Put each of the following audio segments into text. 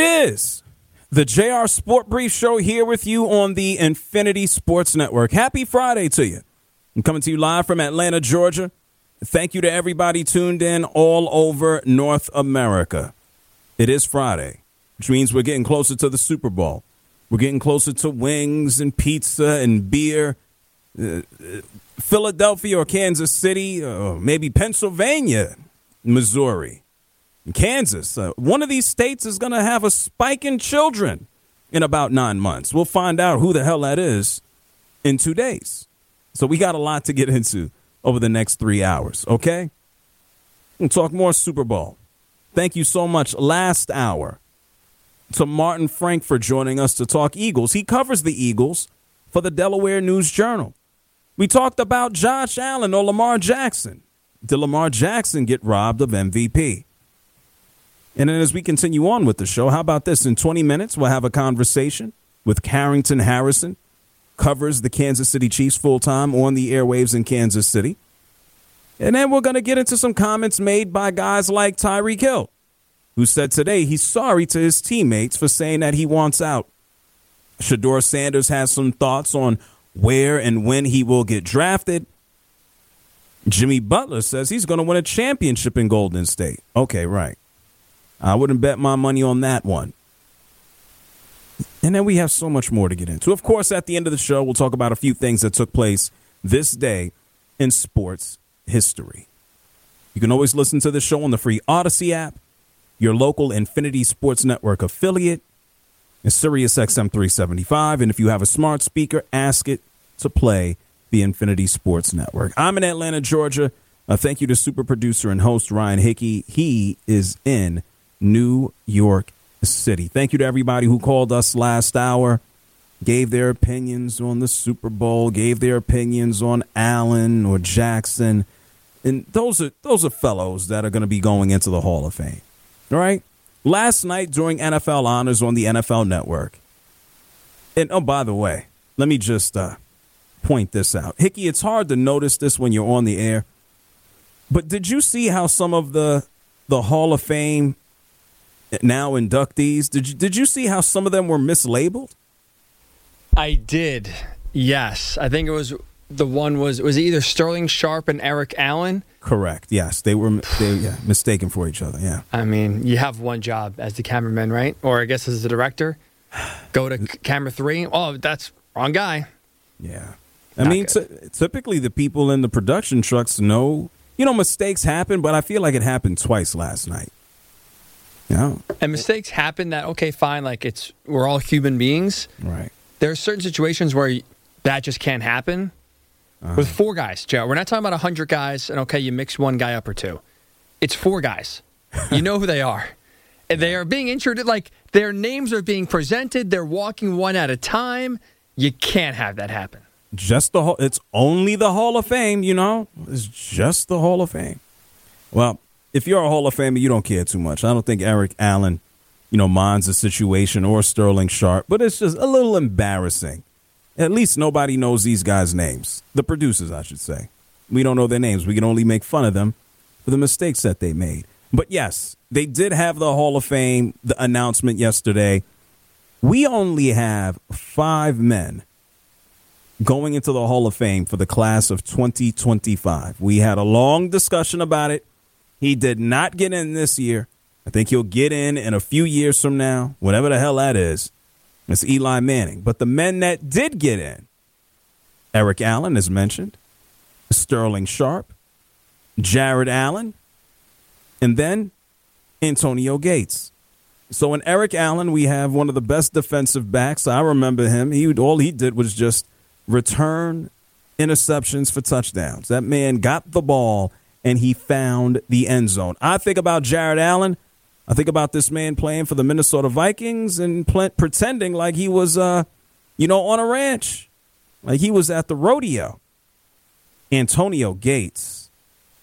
It is the JR Sport Brief Show here with you on the Infinity Sports Network. Happy Friday to you. I'm coming to you live from Atlanta, Georgia. Thank you to everybody tuned in all over North America. It is Friday, which means we're getting closer to the Super Bowl. We're getting closer to wings and pizza and beer. Philadelphia or Kansas City, or maybe Pennsylvania, Missouri. Kansas, one of these states is going to have a spike in children in about 9 months. We'll find out who the hell that is in 2 days. So we got a lot to get into over the next 3 hours, okay? We'll talk more Super Bowl. Thank you so much last hour to Martin Frank for joining us to talk Eagles. He covers the Eagles for the Delaware News Journal. We talked about Josh Allen or Lamar Jackson. Did Lamar Jackson get robbed of MVP? And then as we continue on with the show, how about this? In 20 minutes, we'll have a conversation with Carrington Harrison, covers the Kansas City Chiefs full-time on the airwaves in Kansas City. And then we're going to get into some comments made by guys like Tyreek Hill, who said today he's sorry to his teammates for saying that he wants out. Shedeur Sanders has some thoughts on where and when he will get drafted. Jimmy Butler says he's going to win a championship in Golden State. Okay, right. I wouldn't bet my money on that one. And then we have so much more to get into. Of course, at the end of the show, we'll talk about a few things that took place this day in sports history. You can always listen to the show on the free Odyssey app, your local Infinity Sports Network affiliate, and Sirius XM 375. And if you have a smart speaker, ask it to play the Infinity Sports Network. I'm in Atlanta, Georgia. Thank you to super producer and host Ryan Hickey. He is in New York City. Thank you to everybody who called us last hour, gave their opinions on the Super Bowl, gave their opinions on Allen or Jackson. And those are fellows that are going to be going into the Hall of Fame. All right? Last night during NFL Honors on the NFL Network. And, oh, by the way, let me just point this out. Hickey, it's hard to notice this when you're on the air. But did you see how some of the Hall of Fame now inductees, did you see how some of them were mislabeled? I did. Yes. I think it was either Sterling Sharp and Eric Allen? Correct. Yes. They were mistaken for each other. Yeah. I mean, you have one job as the cameraman, right? Or I guess as the director. Go to camera 3. Oh, that's wrong guy. Yeah. I mean, typically the people in the production trucks know, mistakes happen, but I feel like it happened twice last night. Yeah. And mistakes happen that, okay, fine, like we're all human beings. Right. There are certain situations where that just can't happen. With 4 guys, Joe. We're not talking about 100 guys, and okay, you mix one guy up or 2. It's 4 guys. You know who they are. And they are being introduced, like their names are being presented. They're walking one at a time. You can't have that happen. It's only the Hall of Fame, It's just the Hall of Fame. Well, if you're a Hall of Famer, you don't care too much. I don't think Eric Allen, minds the situation, or Sterling Sharp, but it's just a little embarrassing. At least nobody knows these guys' names. The producers, I should say. We don't know their names. We can only make fun of them for the mistakes that they made. But yes, they did have the Hall of Fame, the announcement yesterday. We only have 5 men going into the Hall of Fame for the class of 2025. We had a long discussion about it. He did not get in this year. I think he'll get in a few years from now, whatever the hell that is. It's Eli Manning. But the men that did get in, Eric Allen, as mentioned, Sterling Sharp, Jared Allen, and then Antonio Gates. So in Eric Allen, we have one of the best defensive backs. I remember him. All he did was just return interceptions for touchdowns. That man got the ball and he found the end zone. I think about Jared Allen. I think about this man playing for the Minnesota Vikings and pretending like he was, on a ranch, like he was at the rodeo. Antonio Gates,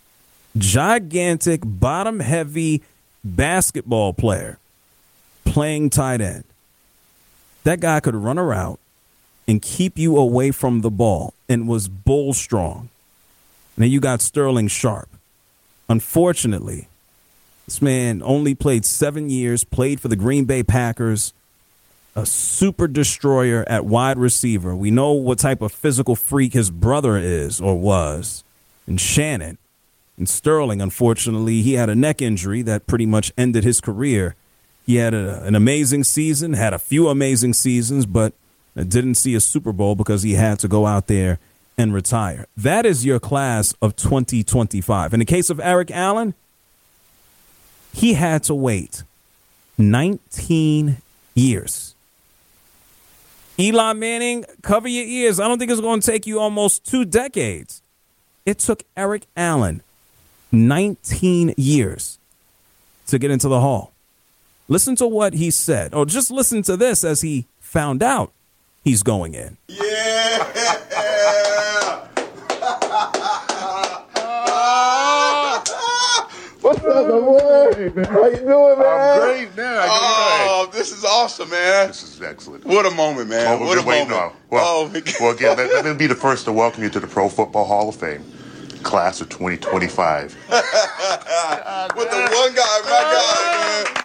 gigantic, bottom-heavy basketball player playing tight end. That guy could run a route and keep you away from the ball and was bull strong. And then you got Sterling Sharp. Unfortunately, This man only played 7 years, played for the Green Bay Packers, a super destroyer at wide receiver. We know what type of physical freak his brother is or was. And Shannon and Sterling, unfortunately, he had a neck injury that pretty much ended his career. He had an amazing season, had a few amazing seasons, but didn't see a Super Bowl because he had to go out there and retire. That is your class of 2025. In the case of Eric Allen, he had to wait 19 years. Eli Manning, cover your ears. I don't think it's going to take you almost 2 decades. It took Eric Allen 19 years to get into the Hall. Listen to what he said, or just listen to this as he found out he's going in. Yeah! What's up, my boy? How you doing, man? I'm great, man. Oh, this is awesome, man. This is excellent. What a moment, man. What a moment. Well, again, let me be the first to welcome you to the Pro Football Hall of Fame, class of 2025. With the one guy, my guy, man.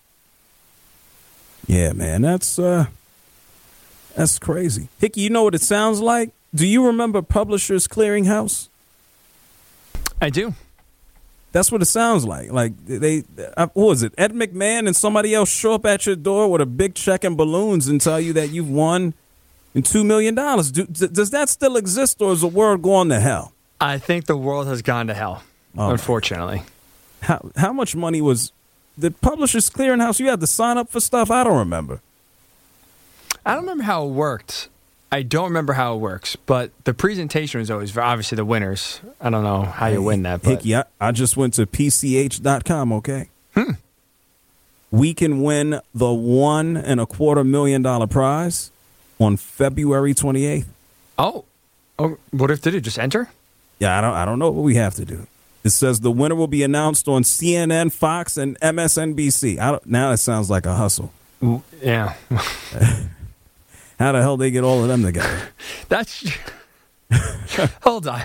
Yeah, man, that's crazy. Hickey, you know what it sounds like? Do you remember Publishers Clearinghouse? I do. That's what it sounds like. Like what was it? Ed McMahon and somebody else show up at your door with a big check and balloons and tell you that you've won $2 million. Does that still exist, or is the world going to hell? I think the world has gone to hell, unfortunately. How much money was the Publishers Clearinghouse? You had to sign up for stuff? I don't remember. I don't remember how it worked. I don't remember how it works, but the presentation was always obviously the winners. I don't know how you win that. But. Hickey, I just went to PCH.com, okay? We can win the $1.25 million prize on February 28th. Oh, what if they do? Just enter? Yeah, I don't know what we have to do. It says the winner will be announced on CNN, Fox, and MSNBC. Now it sounds like a hustle. Yeah. How the hell they get all of them together? That's. Hold on.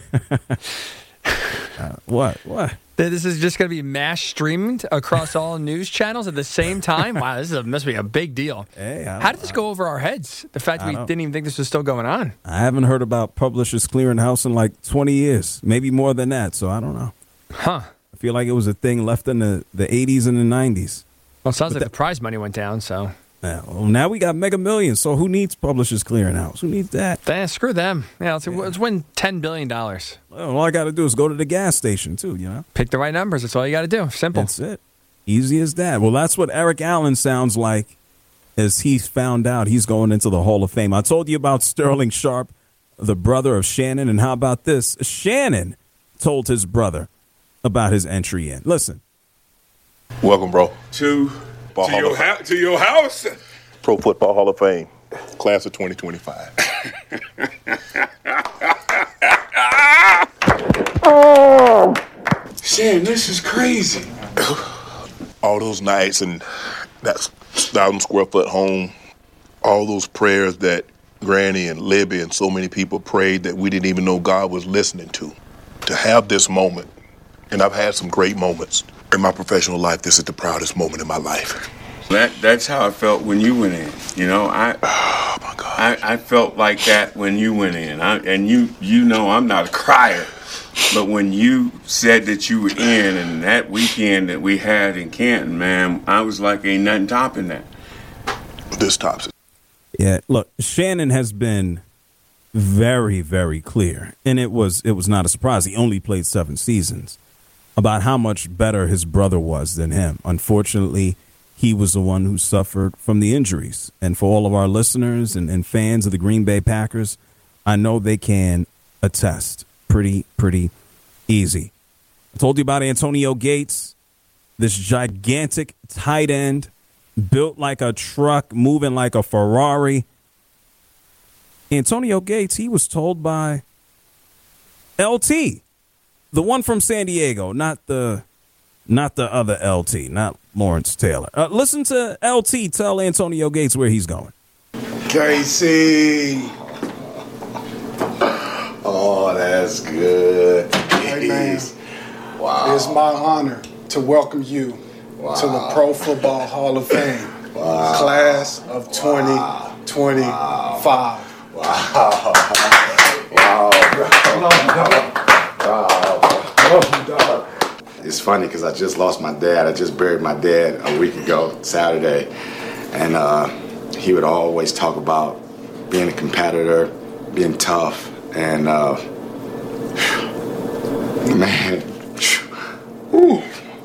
What? This is just going to be mass streamed across all news channels at the same time? Wow, must be a big deal. Hey, how did this go over our heads? The fact we didn't even think this was still going on. I haven't heard about Publishers Clearinghouse in like 20 years, maybe more than that, so I don't know. Huh. I feel like it was a thing left in the 80s and the 90s. Well, it sounds like the prize money went down, so... Yeah, well, now we got Mega Millions, so who needs Publishers Clearinghouse? Who needs that? Screw them. Yeah, let's win $10 billion. Well, all I got to do is go to the gas station, too, you know? Pick the right numbers. That's all you got to do. Simple. That's it. Easy as that. Well, that's what Eric Allen sounds like as he found out he's going into the Hall of Fame. I told you about Sterling Sharp, the brother of Shannon, and how about this? Shannon told his brother about his entry in. Listen. Welcome, bro. To your house. Pro Football Hall of Fame, class of 2025. Shannon, this is crazy. All those nights and that 1,000 square foot home, all those prayers that Granny and Libby and so many people prayed that we didn't even know God was listening to have this moment, and I've had some great moments in my professional life. This is the proudest moment in my life. That's how I felt when you went in. You know, oh my God, I felt like that when you went in. And you know, I'm not a crier, but when you said that you were in, and that weekend that we had in Canton, man, I was like, ain't nothing topping that. This tops it. Yeah, look, Shannon has been very, very clear, and it was not a surprise. He only played 7 seasons, about how much better his brother was than him. Unfortunately, he was the one who suffered from the injuries. And for all of our listeners and fans of the Green Bay Packers, I know they can attest pretty easy. I told you about Antonio Gates, this gigantic tight end, built like a truck, moving like a Ferrari. Antonio Gates, he was told by LT, the one from San Diego, not the other LT, not Lawrence Taylor. Listen to LT tell Antonio Gates where he's going. KC. Oh, that's good. Hey, man. Wow. It's my honor to welcome you to the Pro Football Hall of Fame, class of 2025. Wow. It's funny because I just lost my dad. I just buried my dad a week ago, Saturday. And he would always talk about being a competitor, being tough, and man, whew.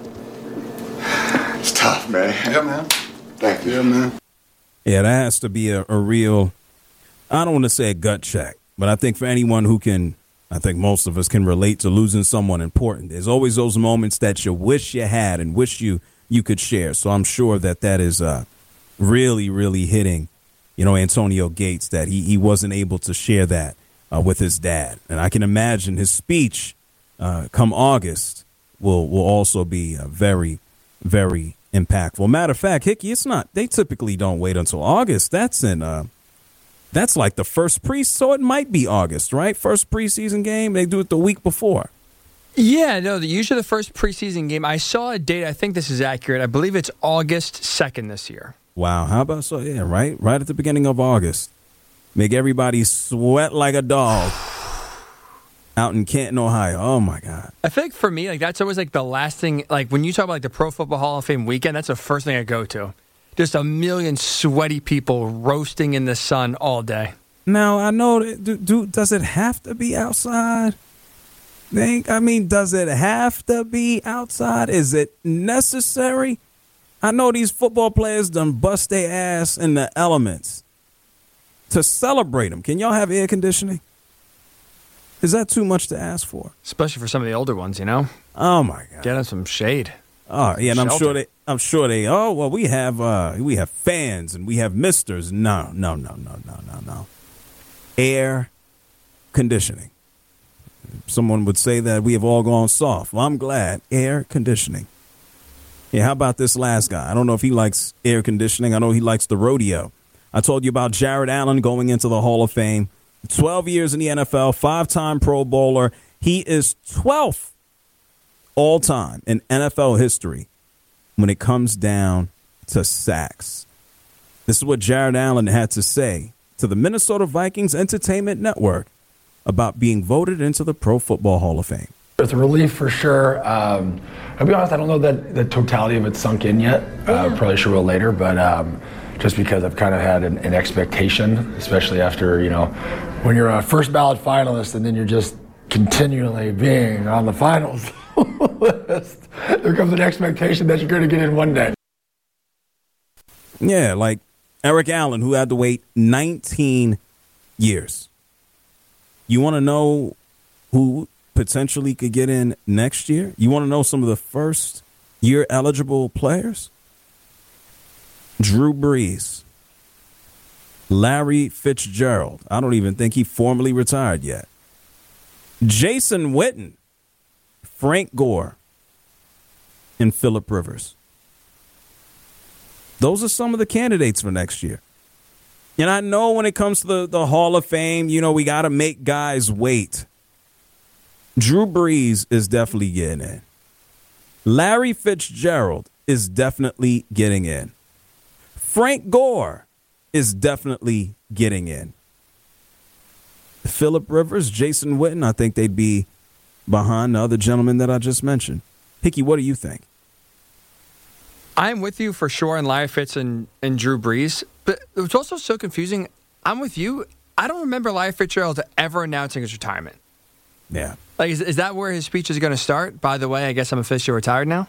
It's tough, man. Yeah, man. Thank you. Yeah, man. Yeah, that has to be a real, I don't want to say a gut check, but I think for anyone who can, I think most of us can relate to losing someone important. There's always those moments that you wish you had and wish you could share. So I'm sure that is really, really hitting, Antonio Gates, that he wasn't able to share that with his dad. And I can imagine his speech come August will also be very, very impactful. Matter of fact, Hickey, it's not, they typically don't wait until August. That's like the first so it might be August, right? First preseason game. They do it the week before. Yeah, no, usually the first preseason game. I saw a date. I think this is accurate. I believe it's August 2nd this year. Wow. How about so? Yeah, right at the beginning of August. Make everybody sweat like a dog out in Canton, Ohio. Oh, my God. I think for me, that's always the last thing. When you talk about the Pro Football Hall of Fame weekend, that's the first thing I go to. Just a million sweaty people roasting in the sun all day. Now, I know, does it have to be outside? Does it have to be outside? Is it necessary? I know these football players done bust their ass in the elements to celebrate them. Can y'all have air conditioning? Is that too much to ask for? Especially for some of the older ones, Oh, my God. Get them some shade. Oh, yeah, and Shelter. I'm sure they, oh, well, we have fans and we have misters. No. Air conditioning. Someone would say that we have all gone soft. Well, I'm glad. Air conditioning. Yeah, how about this last guy? I don't know if he likes air conditioning. I know he likes the rodeo. I told you about Jared Allen going into the Hall of Fame. 12 years in the NFL, 5-time Pro Bowler. He is 12th all time in NFL history when it comes down to sacks. This is what Jared Allen had to say to the Minnesota Vikings Entertainment Network about being voted into the Pro Football Hall of Fame. It's a relief for sure. I'll be honest, I don't know that the totality of it sunk in yet. Probably sure will later, but just because I've kind of had an expectation, especially after, when you're a first ballot finalist and then you're just continually being on the finals list, there comes an expectation that you're going to get in one day. Yeah, like Eric Allen, who had to wait 19 years. You want to know who potentially could get in next year? You want to know some of the first year eligible players? Drew Brees, Larry Fitzgerald. I don't even think he formally retired yet. Jason Witten, Frank Gore, and Phillip Rivers. Those are some of the candidates for next year. And I know when it comes to the Hall of Fame, we got to make guys wait. Drew Brees is definitely getting in. Larry Fitzgerald is definitely getting in. Frank Gore is definitely getting in. Phillip Rivers, Jason Witten, I think they'd be behind the other gentlemen that I just mentioned. Hickey, what do you think? I'm with you for sure on Larry Fitz and Drew Brees, but it's also so confusing. I'm with you. I don't remember Larry Fitzgerald ever announcing his retirement. Yeah. Is that where his speech is going to start? By the way, I guess I'm officially retired now.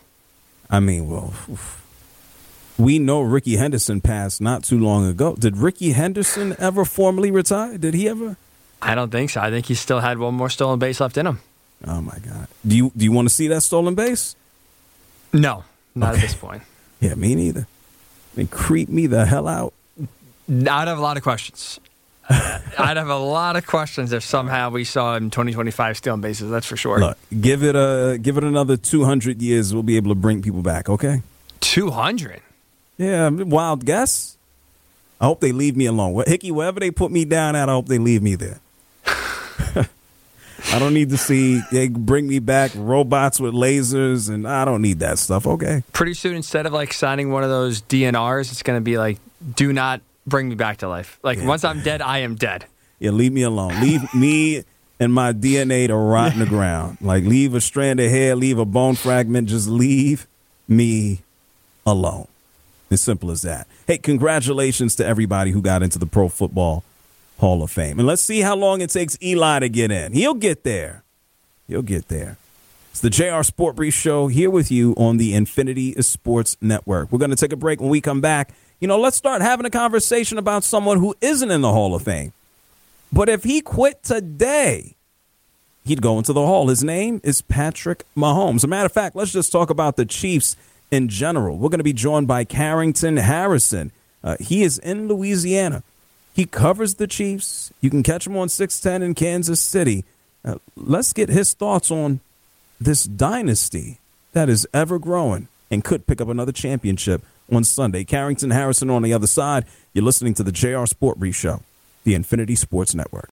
We know Ricky Henderson passed not too long ago. Did Ricky Henderson ever formally retire? Did he ever? I don't think so. I think he still had one more stolen base left in him. Oh, my God. Do you want to see that stolen base? No, not at this point. Yeah, me neither. Creep me the hell out. I'd have a lot of questions. I'd have a lot of questions if somehow we saw him in 2025 stealing bases. That's for sure. Look, give it another 200 years. We'll be able to bring people back. Okay. 200. Yeah, wild guess. I hope they leave me alone. Hickey, wherever they put me down at, I hope they leave me there. I don't need to see they bring me back robots with lasers, and I don't need that stuff. Okay. Pretty soon, instead of like signing one of those DNRs, it's going to be like, do not bring me back to life. Like, once I'm dead, I am dead. Yeah, leave me alone. Leave me and my DNA to rot in the ground. Like, leave a strand of hair, leave a bone fragment. Just leave me alone. As simple as that. Hey, congratulations to everybody who got into the Pro Football Hall of Fame. And let's see how long it takes Eli to get in. He'll get there. He'll get there. It's the JR Sport Brief Show here with you on the Infinity Sports Network. We're going to take a break. When we come back, let's start having a conversation about someone who isn't in the Hall of Fame. But if he quit today, he'd go into the Hall. His name is Patrick Mahomes. As a matter of fact, let's just talk about the Chiefs in general. We're going to be joined by Carrington Harrison. He is in Louisiana. He covers the Chiefs. You can catch him on 610 in Kansas City. Let's get his thoughts on this dynasty that is ever growing and could pick up another championship on Sunday. Carrington Harrison on the other side. You're listening to the JR Sport Brief Show, the Infinity Sports Network.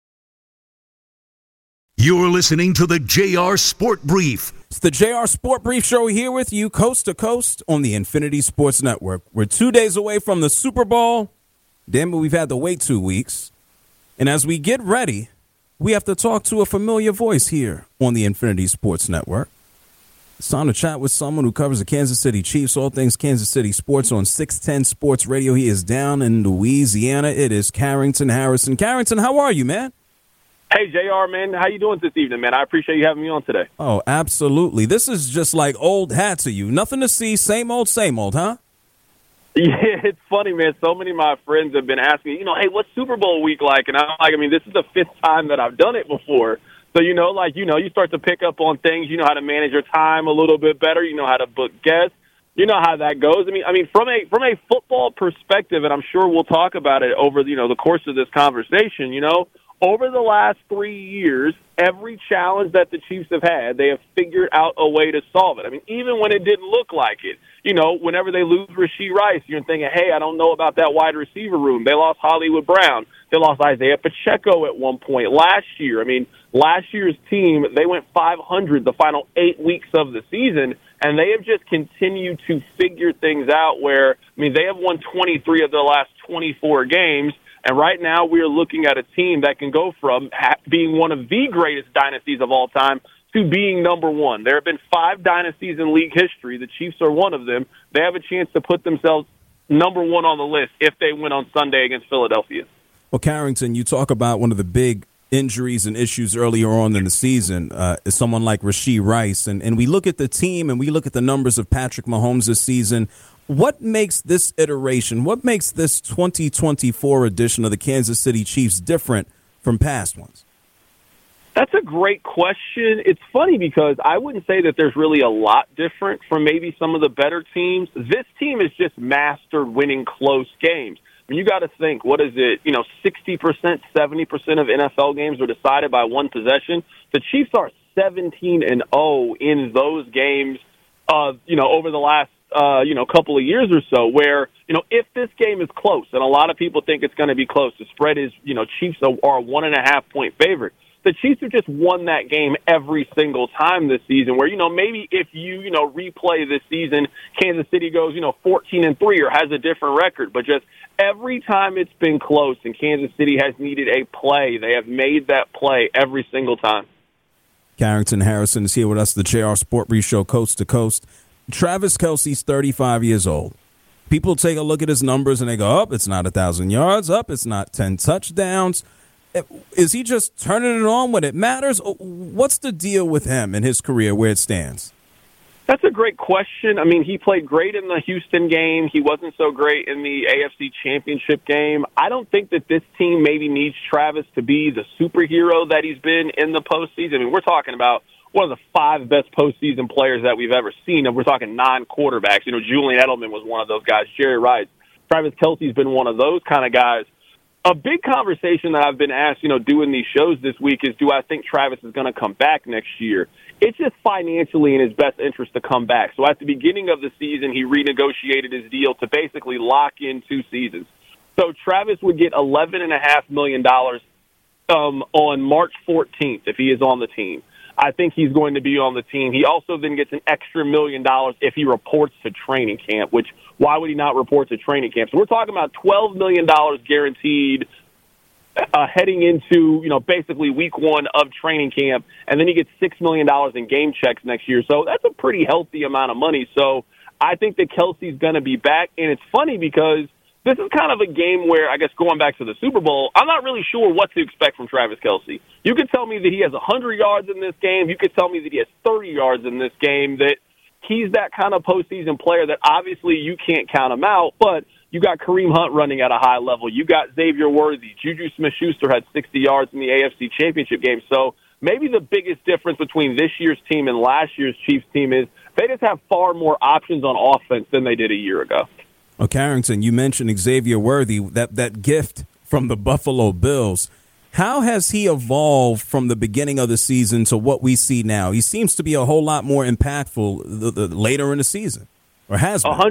You're listening to the JR Sport Brief. It's the JR Sport Brief Show here with you coast to coast on the Infinity Sports Network. We're 2 days away from the Super Bowl. Damn it, we've had to wait 2 weeks. And as we get ready, we have to talk to a familiar voice here on the Infinity Sports Network. It's time to chat with someone who covers the Kansas City Chiefs, all things Kansas City sports on 610 Sports Radio. He is down in Louisiana. It is Carrington Harrison. Carrington, how are you, man? Hey, JR, man. How you doing this evening, man? I appreciate you having me on today. Oh, absolutely. This is just like old hat to you. Nothing to see, same old, huh? Yeah, it's funny, man. So many of my friends have been asking me, hey, what's Super Bowl week like? And I'm like, this is the 5th time that I've done it before. So, you start to pick up on things. You know how to manage your time a little bit better. You know how to book guests. You know how that goes. From a football perspective, and I'm sure we'll talk about it over, the course of this conversation, over the last 3 years, every challenge that the Chiefs have had, they have figured out a way to solve it. Even when it didn't look like it. Whenever they lose Rashee Rice, you're thinking, hey, I don't know about that wide receiver room. They lost Hollywood Brown. They lost Isaiah Pacheco at one point last year. Last year's team, they went 500 the final 8 weeks of the season, and they have just continued to figure things out where, they have won 23 of the last 24 games. And right now we are looking at a team that can go from being one of the greatest dynasties of all time to being number one. There have been 5 dynasties in league history. The Chiefs are one of them. They have a chance to put themselves number one on the list if they win on Sunday against Philadelphia. Well, Carrington, you talk about one of the big injuries and issues earlier on in the season is someone like Rashee Rice. And we look at the team and we look at the numbers of Patrick Mahomes this season. What makes this iteration, what makes this 2024 edition of the Kansas City Chiefs different from past ones? That's a great question. It's funny because I wouldn't say that there's really a lot different from maybe some of the better teams. This team has just mastered winning close games. You got to think, what is it, 60%, 70% of NFL games are decided by one possession. The Chiefs are 17-0 in those games, over the last couple of years or so where, if this game is close, and a lot of people think it's going to be close, the spread is, Chiefs are a 1.5 point favorite. The Chiefs have just won that game every single time this season where, maybe if you, replay this season, Kansas City goes, 14-3 or has a different record, but just every time it's been close and Kansas City has needed a play, they have made that play every single time. Carrington Harrison is here with us, the JR Sport Brief Show, coast to coast. Travis Kelce's 35 years old. People take a look at his numbers and they go, it's not 1,000 yards, it's not 10 touchdowns. Is he just turning it on when it matters? What's the deal with him and his career, where it stands? That's a great question. He played great in the Houston game. He wasn't so great in the AFC Championship game. I don't think that this team maybe needs Travis to be the superhero that he's been in the postseason. We're talking about one of the 5 best postseason players that we've ever seen. And we're talking non-quarterbacks. Julian Edelman was one of those guys, Jerry Rice. Travis Kelce's been one of those kind of guys. A big conversation that I've been asked, doing these shows this week is, do I think Travis is going to come back next year? It's just financially in his best interest to come back. So at the beginning of the season, he renegotiated his deal to basically lock in 2 seasons. So Travis would get $11.5 million on March 14th if he is on the team. I think he's going to be on the team. He also then gets an extra $1 million if he reports to training camp, which why would he not report to training camp? So we're talking about $12 million guaranteed heading into, basically week one of training camp, and then he gets $6 million in game checks next year. So that's a pretty healthy amount of money. So I think that Kelsey's going to be back, and it's funny because this is kind of a game where, I guess going back to the Super Bowl, I'm not really sure what to expect from Travis Kelce. You could tell me that he has 100 yards in this game. You could tell me that he has 30 yards in this game, that he's that kind of postseason player that obviously you can't count him out, but you got Kareem Hunt running at a high level. You got Xavier Worthy. Juju Smith-Schuster had 60 yards in the AFC Championship game. So maybe the biggest difference between this year's team and last year's Chiefs team is they just have far more options on offense than they did a year ago. Well, Carrington, you mentioned Xavier Worthy, that gift from the Buffalo Bills. How has he evolved from the beginning of the season to what we see now? He seems to be a whole lot more impactful later in the season, or has been.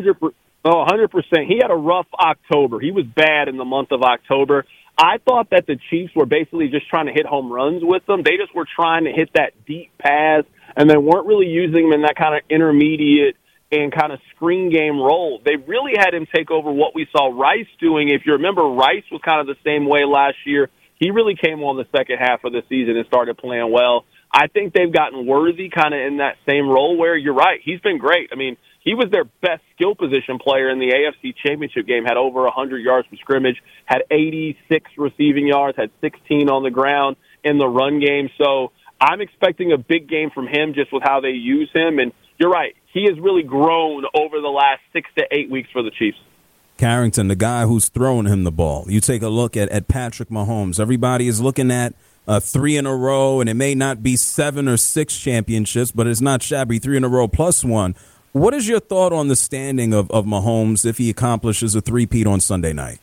100%. He had a rough October. He was bad in the month of October. I thought that the Chiefs were basically just trying to hit home runs with them. They just were trying to hit that deep pass, and they weren't really using him in that kind of intermediate and kind of screen game role. They really had him take over what we saw Rice doing. If you remember, Rice was kind of the same way last year. He really came on the second half of the season and started playing well. I think they've gotten Worthy kind of in that same role where you're right. He's been great. I mean, he was their best skill position player in the AFC Championship game, had over 100 yards from scrimmage, had 86 receiving yards, had 16 on the ground in the run game. So I'm expecting a big game from him just with how they use him. And you're right. He has really grown over the last 6 to 8 weeks for the Chiefs. Carrington, the guy who's throwing him the ball. You take a look at Patrick Mahomes. Everybody is looking at 3 in a row, and it may not be 7 or 6 championships, but it's not shabby. 3 in a row plus 1. What is your thought on the standing of Mahomes if he accomplishes a three-peat on Sunday night?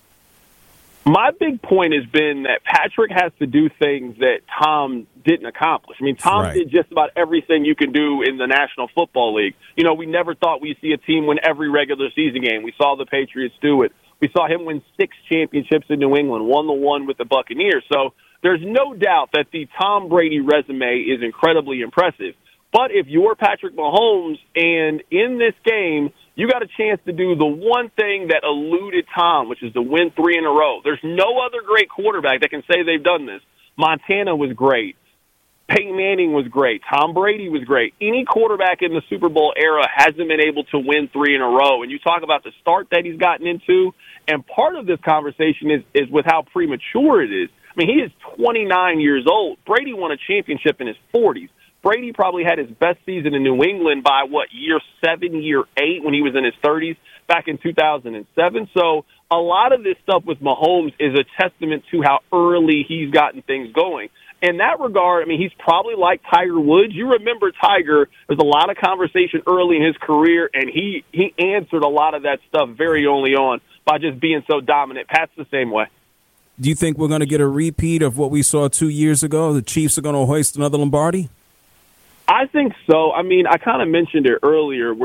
My big point has been that Patrick has to do things that Tom didn't accomplish. I mean, Tom did just about everything you can do in the National Football League. We never thought we'd see a team win every regular season game. We saw the Patriots do it. We saw him win 6 championships in New England, won the one with the Buccaneers. So there's no doubt that the Tom Brady resume is incredibly impressive. But if you're Patrick Mahomes and in this game, you got a chance to do the one thing that eluded Tom, which is to win 3 in a row. There's no other great quarterback that can say they've done this. Montana was great. Peyton Manning was great. Tom Brady was great. Any quarterback in the Super Bowl era hasn't been able to win 3 in a row. And you talk about the start that he's gotten into, and part of this conversation is with how premature it is. I mean, he is 29 years old. Brady won a championship in his 40s. Brady probably had his best season in New England by, year 7, year 8, when he was in his 30s, back in 2007. So a lot of this stuff with Mahomes is a testament to how early he's gotten things going. In that regard, I mean, he's probably like Tiger Woods. You remember Tiger, there's a lot of conversation early in his career, and he answered a lot of that stuff very early on by just being so dominant. Pat's the same way. Do you think we're going to get a repeat of what we saw 2 years ago? The Chiefs are going to hoist another Lombardi? I think so. I mean, I kind of mentioned it earlier.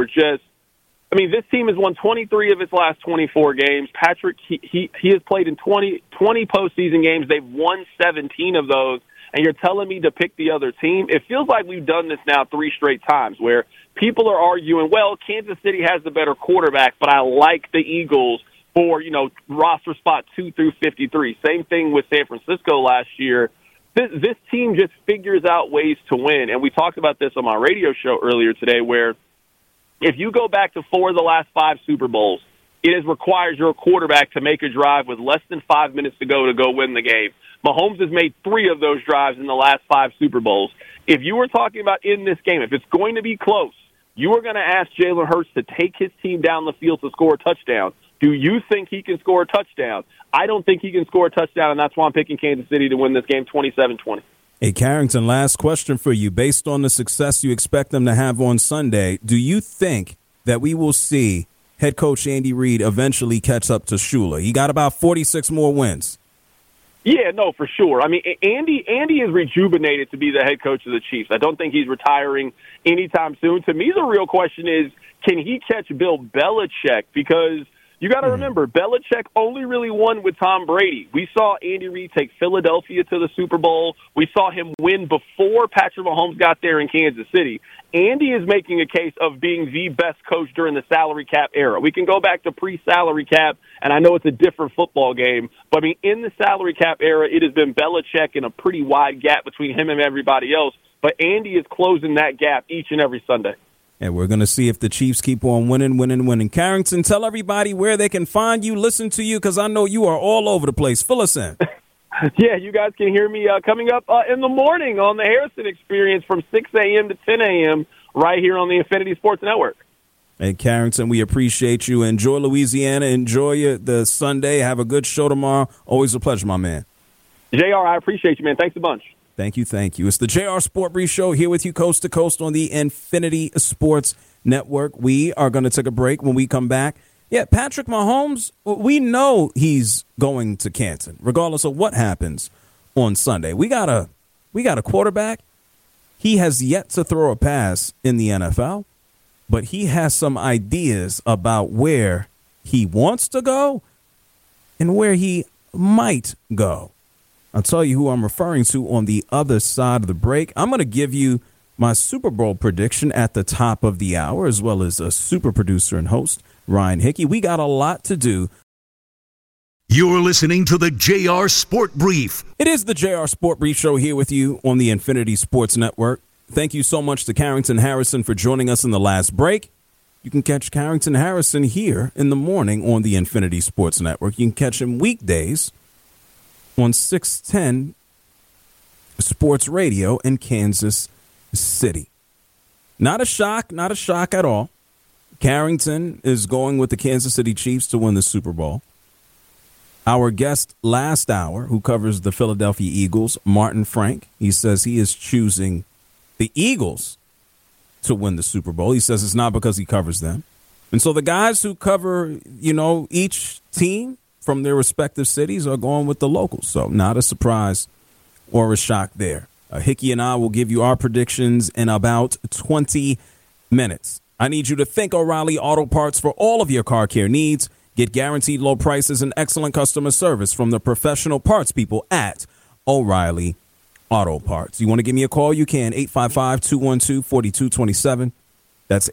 This team has won 23 of its last 24 games. Patrick, he has played in 20 postseason games. They've won 17 of those. And you're telling me to pick the other team? It feels like we've done this now 3 straight times where people are arguing, well, Kansas City has the better quarterback, but I like the Eagles for, roster spot 2 through 53. Same thing with San Francisco last year. This team just figures out ways to win. And we talked about this on my radio show earlier today where if you go back to 4 of the last 5 Super Bowls, it requires your quarterback to make a drive with less than 5 minutes to go win the game. Mahomes has made 3 of those drives in the last 5 Super Bowls. If you were talking about in this game, if it's going to be close, you are going to ask Jalen Hurts to take his team down the field to score a touchdown. Do you think he can score a touchdown? I don't think he can score a touchdown, and that's why I'm picking Kansas City to win this game 27-20. Hey, Carrington, last question for you. Based on the success you expect them to have on Sunday, do you think that we will see head coach Andy Reid eventually catch up to Shula? He got about 46 more wins. Yeah, no, for sure. I mean, Andy is rejuvenated to be the head coach of the Chiefs. I don't think he's retiring anytime soon. To me, the real question is, can he catch Bill Belichick? Because, You got to remember, Belichick only really won with Tom Brady. We saw Andy Reid take Philadelphia to the Super Bowl. We saw him win before Patrick Mahomes got there in Kansas City. Andy is making a case of being the best coach during the salary cap era. We can go back to pre-salary cap, and I know it's a different football game, but I mean, in the salary cap era, it has been Belichick and a pretty wide gap between him and everybody else. But Andy is closing that gap each and every Sunday. And we're going to see if the Chiefs keep on winning. Carrington, tell everybody where they can find you, listen to you, because I know you are all over the place. Fill us in. Yeah, you guys can hear me coming up in the morning on the Harrison Experience from 6 a.m. to 10 a.m. right here on the Infinity Sports Network. Hey, Carrington, we appreciate you. Enjoy Louisiana. Enjoy the Sunday. Have a good show tomorrow. Always a pleasure, my man. JR, I appreciate you, man. Thanks a bunch. Thank you. It's the JR Sport Brief Show here with you coast to coast on the Infinity Sports Network. We are going to take a break. When we come back, Patrick Mahomes, we know he's going to Canton, regardless of what happens on Sunday. We got a quarterback. He has yet to throw a pass in the NFL, but he has some ideas about where he wants to go and where he might go. I'll tell you who I'm referring to on the other side of the break. I'm going to give you my Super Bowl prediction at the top of the hour, as well as a super producer and host, Ryan Hickey. We got a lot to do. You're listening to the JR Sport Brief. It is the JR Sport Brief Show here with you on the Infinity Sports Network. Thank you so much to Carrington Harrison for joining us in the last break. You can catch Carrington Harrison here in the morning on the Infinity Sports Network. You can catch him weekdays on 610 Sports Radio in Kansas City. Not a shock at all. Carrington is going with the Kansas City Chiefs to win the Super Bowl. Our guest last hour, who covers the Philadelphia Eagles, Martin Frank, he says he is choosing the Eagles to win the Super Bowl. He says it's not because he covers them. And so the guys who cover, each team from their respective cities are going with the locals. So not a surprise or a shock there. Hickey and I will give you our predictions in about 20 minutes. I need you to thank O'Reilly Auto Parts for all of your car care needs. Get guaranteed low prices and excellent customer service from the professional parts people at O'Reilly Auto Parts. You want to give me a call? You can. 855-212-4227. That's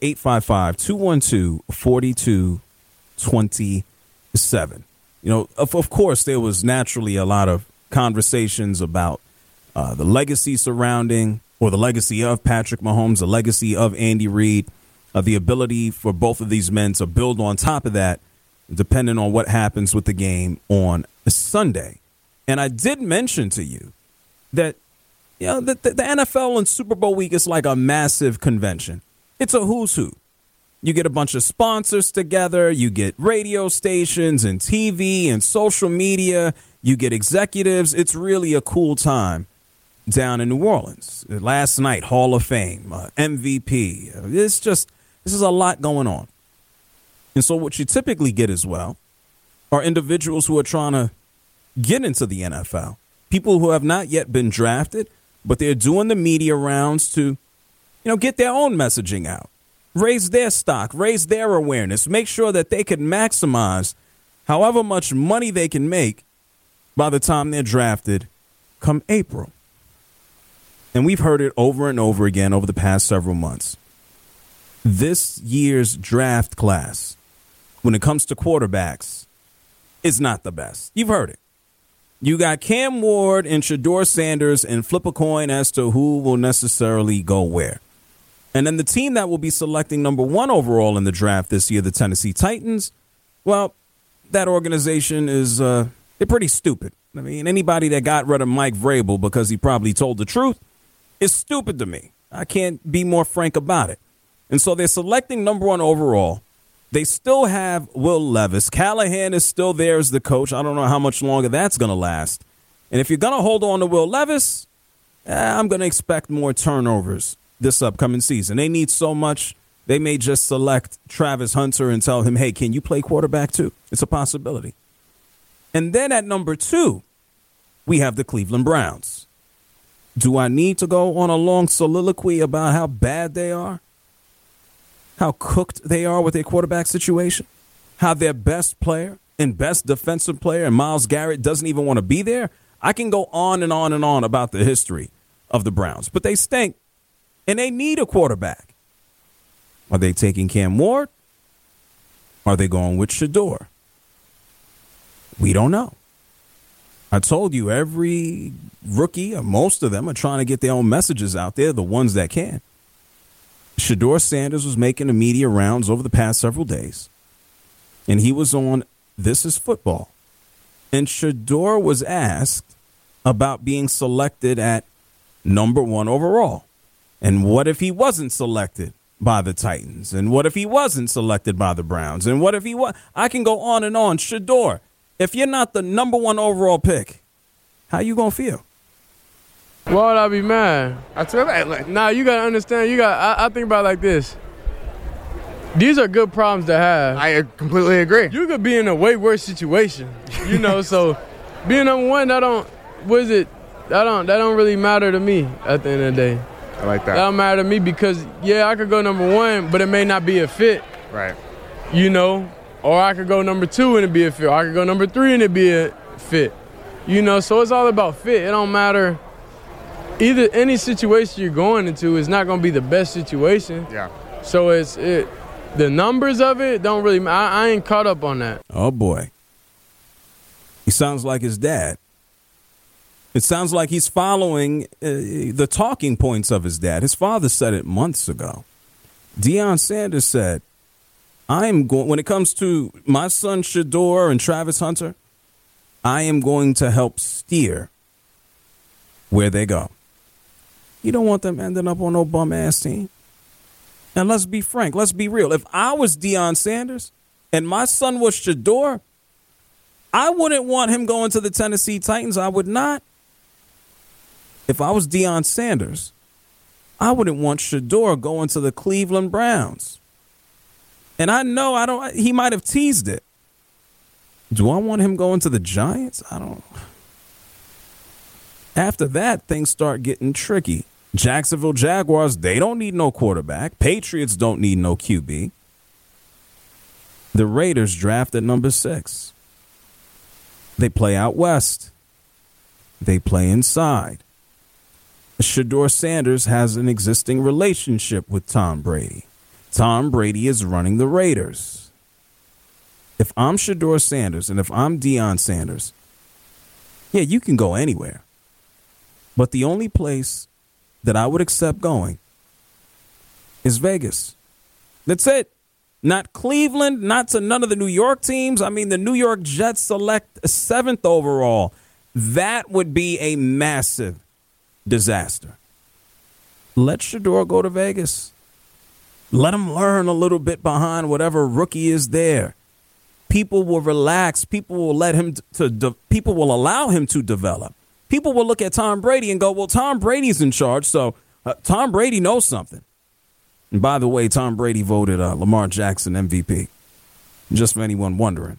855-212-4227. Of course, there was naturally a lot of conversations about the legacy surrounding, or the legacy of Patrick Mahomes, the legacy of Andy Reid, the ability for both of these men to build on top of that, depending on what happens with the game on Sunday. And I did mention to you that, the NFL and Super Bowl week is like a massive convention. It's a who's who. You get a bunch of sponsors together. You get radio stations and TV and social media. You get executives. It's really a cool time down in New Orleans. Last night, Hall of Fame, MVP. This is a lot going on. And so what you typically get as well are individuals who are trying to get into the NFL. People who have not yet been drafted, but they're doing the media rounds to, get their own messaging out. Raise their stock, raise their awareness, make sure that they can maximize however much money they can make by the time they're drafted come April. And we've heard it over and over again over the past several months. This year's draft class, when it comes to quarterbacks, is not the best. You've heard it. You got Cam Ward and Shedeur Sanders, and flip a coin as to who will necessarily go where. And then the team that will be selecting number 1 overall in the draft this year, the Tennessee Titans, well, that organization is they're pretty stupid. I mean, anybody that got rid of Mike Vrabel because he probably told the truth is stupid to me. I can't be more frank about it. And so they're selecting number 1 overall. They still have Will Levis. Callahan is still there as the coach. I don't know how much longer that's going to last. And if you're going to hold on to Will Levis, I'm going to expect more turnovers this upcoming season. They need so much, they may just select Travis Hunter and tell him, hey, can you play quarterback too? It's a possibility. And then at number 2, we have the Cleveland Browns. Do I need to go on a long soliloquy about how bad they are? How cooked they are with their quarterback situation? how their best player and best defensive player and Myles Garrett doesn't even want to be there. I can go on and on and on about the history of the Browns, but they stink, and they need a quarterback. Are they taking Cam Ward? Are they going with Shador? We don't know. I told you every rookie, or most of them, are trying to get their own messages out there, the ones that can. Shador Sanders was making the media rounds over the past several days, and he was on This Is Football. And Shador was asked about being selected at number 1 overall. And what if he wasn't selected by the Titans? And what if he wasn't selected by the Browns? And what if he was? I can go on and on. Shador, if you're not the number 1 overall pick, how you going to feel? Why would I be mad? Nah, you got to understand. I think about it like this. These are good problems to have. I completely agree. You could be in a way worse situation, so being number 1, that don't really matter to me at the end of the day. I like that. That don't matter to me because, I could go number 1, but it may not be a fit. Right. Or I could go number 2 and it be a fit. Or I could go number 3 and it be a fit. So it's all about fit. It don't matter. Either any situation you're going into is not going to be the best situation. Yeah. So the numbers of it don't really matter. I ain't caught up on that. Oh, boy. He sounds like his dad. It sounds like he's following the talking points of his dad. His father said it months ago. Deion Sanders said, when it comes to my son Shador and Travis Hunter, I am going to help steer where they go. You don't want them ending up on no bum-ass team. And let's be frank, let's be real. If I was Deion Sanders and my son was Shador, I wouldn't want him going to the Tennessee Titans. I would not. If I was Deion Sanders, I wouldn't want Shador going to the Cleveland Browns. And I know he might have teased it. Do I want him going to the Giants? I don't. After that, things start getting tricky. Jacksonville Jaguars, they don't need no quarterback. Patriots don't need no QB. The Raiders draft at number 6. They play out west. They play inside. Shador Sanders has an existing relationship with Tom Brady. Tom Brady is running the Raiders. If I'm Shador Sanders and if I'm Deion Sanders, you can go anywhere. But the only place that I would accept going is Vegas. That's it. Not Cleveland, not to none of the New York teams. I mean, the New York Jets select 7th overall. That would be a massive disaster. Let Shador go to Vegas. Let him learn a little bit behind whatever rookie is there. People will relax. People will people will allow him to develop. People will look at Tom Brady and go, well, Tom Brady's in charge, so Tom Brady knows something. And by the way, Tom Brady voted Lamar Jackson MVP, just for anyone wondering.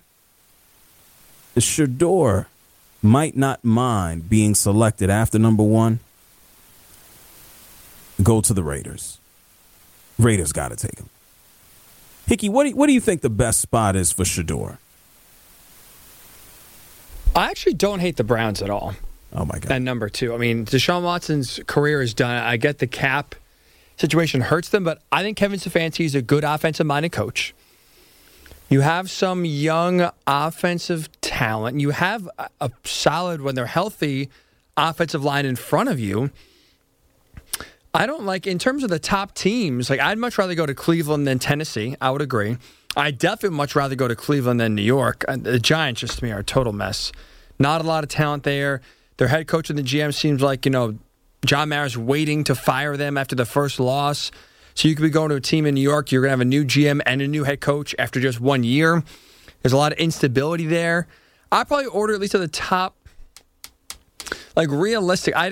Shador might not mind being selected after number 1. Go to the Raiders. Raiders got to take him. Hickey, what do you think the best spot is for Shador? I actually don't hate the Browns at all. Oh, my God. At number 2. I mean, Deshaun Watson's career is done. I get the cap situation hurts them, but I think Kevin Stefanski is a good offensive-minded coach. You have some young offensive talent. You have a solid, when they're healthy, offensive line in front of you. I don't like, in terms of the top teams, I'd much rather go to Cleveland than Tennessee. I would agree. I'd definitely much rather go to Cleveland than New York. The Giants, just to me, are a total mess. Not a lot of talent there. Their head coach and the GM seems like, John Mara's waiting to fire them after the first loss. So you could be going to a team in New York, you're going to have a new GM and a new head coach after just 1 year. There's a lot of instability there. I'd probably order at least at the top, realistic. I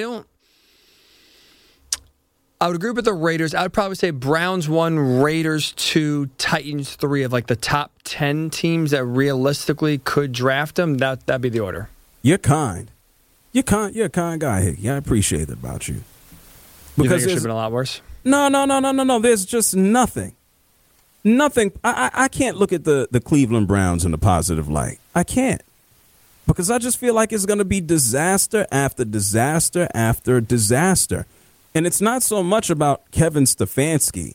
would agree with the Raiders. I would probably say Browns 1, Raiders 2, Titans 3 of the top 10 teams that realistically could draft them. That'd be the order. You're kind. You're a kind guy, Hickey. I appreciate it about you. Because you think it should have been a lot worse? No. There's just nothing nothing. I can't look at the Cleveland Browns in a positive light. I can't. Because I just feel like it's going to be disaster after disaster after disaster. And it's not so much about Kevin Stefanski.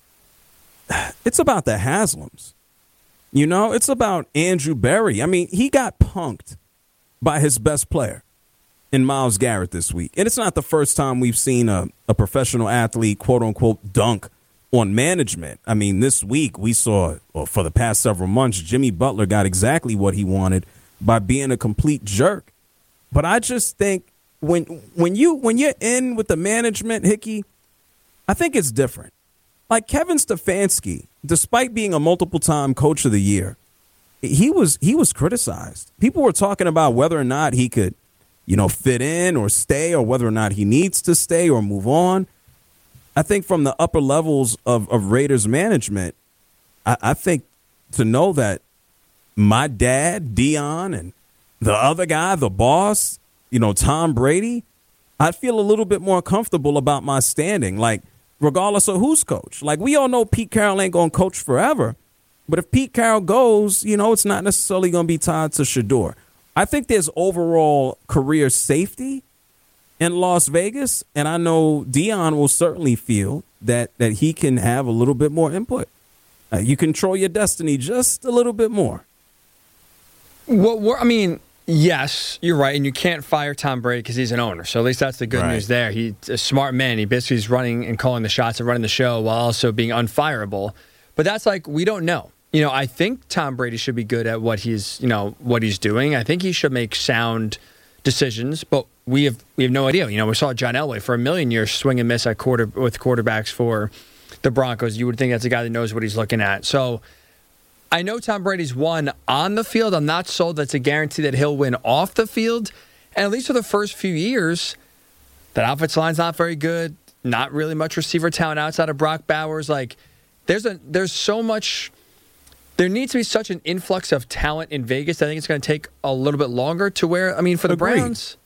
It's about the Haslams. You know, it's about Andrew Berry. I mean, he got punked by his best player in Myles Garrett this week. And it's not the first time we've seen a professional athlete, quote unquote, dunk on management. I mean, this week we saw, well, for the past several months, Jimmy Butler got exactly what he wanted by being a complete jerk. But I just think when you're in with the management, Hickey, I think it's different. Like Kevin Stefanski, despite being a multiple-time coach of the year, he was criticized. People were talking about whether or not he could, fit in or stay, or whether or not he needs to stay or move on. I think from the upper levels of Raiders management, I think to know that my dad, Dion, and the other guy, the boss, Tom Brady, I feel a little bit more comfortable about my standing, like regardless of who's coach. Like we all know Pete Carroll ain't going to coach forever, but if Pete Carroll goes, it's not necessarily going to be tied to Shador. I think there's overall career safety in Las Vegas, and I know Dion will certainly feel that he can have a little bit more input. You control your destiny just a little bit more. Well, yes, you're right, and you can't fire Tom Brady because he's an owner. So at least that's the good news there. He's a smart man. He basically is running and calling the shots and running the show while also being unfireable. But that's we don't know. I think Tom Brady should be good at what he's doing. I think he should make sound decisions, but we have no idea. We saw John Elway for a million years swing and miss with quarterbacks for the Broncos. You would think that's a guy that knows what he's looking at. So I know Tom Brady's won on the field. I'm not sold that's a guarantee that he'll win off the field. And at least for the first few years, that offensive line's not very good. Not really much receiver talent outside of Brock Bowers. There's so much. There needs to be such an influx of talent in Vegas. I think it's going to take a little bit longer to where, for the Browns.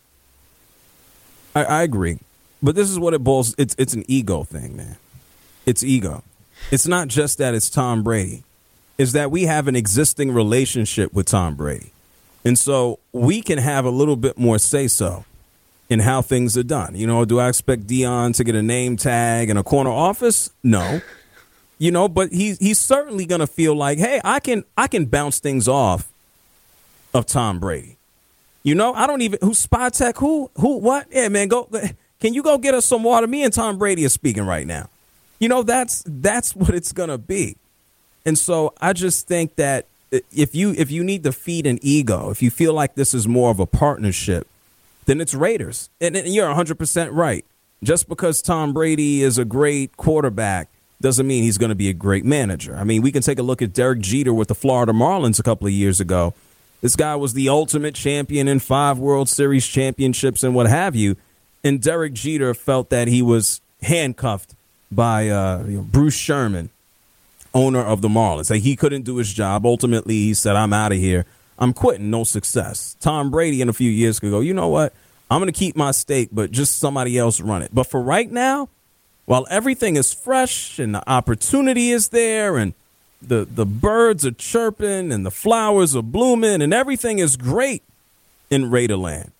I agree. But this is what it boils. It's an ego thing, man. It's ego. It's not just that it's Tom Brady. Is that we have an existing relationship with Tom Brady. And so we can have a little bit more say-so in how things are done. Do I expect Dion to get a name tag in a corner office? No. But he's certainly going to feel like, hey, I can bounce things off of Tom Brady. I don't even, who's Spy Tech? Who, what? Yeah, man, can you go get us some water? Me and Tom Brady are speaking right now. That's what it's going to be. And so I just think that if you need to feed an ego, if you feel like this is more of a partnership, then it's Raiders. And you're 100% right. Just because Tom Brady is a great quarterback doesn't mean he's going to be a great manager. We can take a look at Derek Jeter with the Florida Marlins a couple of years ago. This guy was the ultimate champion in 5 World Series championships and what have you. And Derek Jeter felt that he was handcuffed by Bruce Sherman, owner of the Marlins. He couldn't do his job. Ultimately, he said, I'm out of here. I'm quitting. No success. Tom Brady in a few years could go, you know what? I'm going to keep my stake, but just somebody else run it. But for right now, while everything is fresh and the opportunity is there and the birds are chirping and the flowers are blooming and everything is great in Raiderland,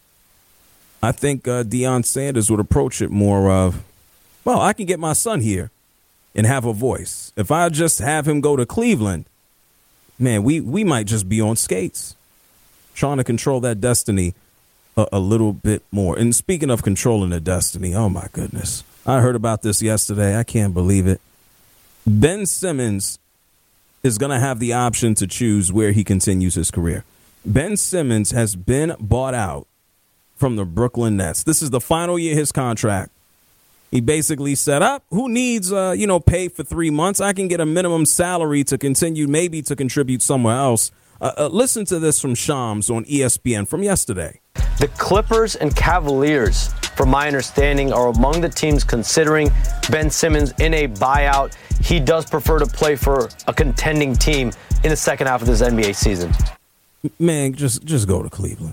I think Deion Sanders would approach it more of, well, I can get my son here and have a voice. If I just have him go to Cleveland, man, we might just be on skates, trying to control that destiny a little bit more. And speaking of controlling the destiny, oh my goodness, I heard about this yesterday. I can't believe it. Ben Simmons is going to have the option to choose where he continues his career. Ben Simmons has been bought out from the Brooklyn Nets. This is the final year of his contract. He basically said, who needs, pay for 3 months? I can get a minimum salary to continue, maybe to contribute somewhere else. Listen to this from Shams on ESPN from yesterday. The Clippers and Cavaliers, from my understanding, are among the teams considering Ben Simmons in a buyout. He does prefer to play for a contending team in the second half of this NBA season. Man, just go to Cleveland.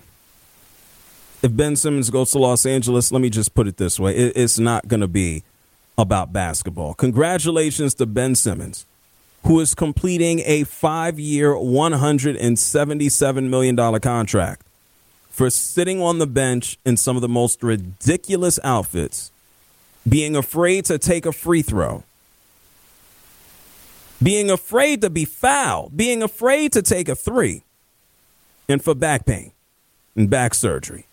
If Ben Simmons goes to Los Angeles, let me just put it this way. It's not going to be about basketball. Congratulations to Ben Simmons who is completing a 5-year, $177 million contract for sitting on the bench in some of the most ridiculous outfits, being afraid to take a free throw, being afraid to be fouled, being afraid to take a three, and for back pain and back surgery.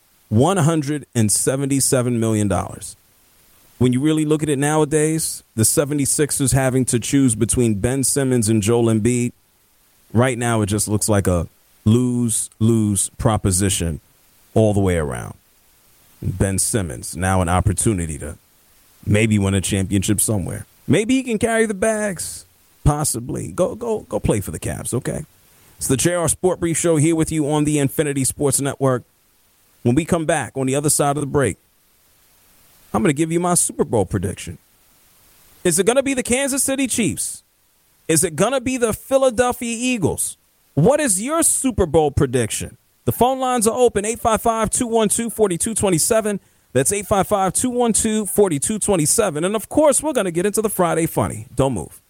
$177 million. When you really look at it nowadays, the 76ers having to choose between Ben Simmons and Joel Embiid, right now it just looks like a lose-lose proposition all the way around. Ben Simmons, now an opportunity to maybe win a championship somewhere. Maybe he can carry the bags. Possibly. Go play for the Cavs, okay? It's the JR Sport Brief Show here with you on the Infinity Sports Network. When we come back on the other side of the break, I'm going to give you my Super Bowl prediction. Is it going to be the Kansas City Chiefs? Is it going to be the Philadelphia Eagles? What is your Super Bowl prediction? The phone lines are open, 855-212-4227. That's 855-212-4227. And, of course, we're going to get into the Friday Funny. Don't move.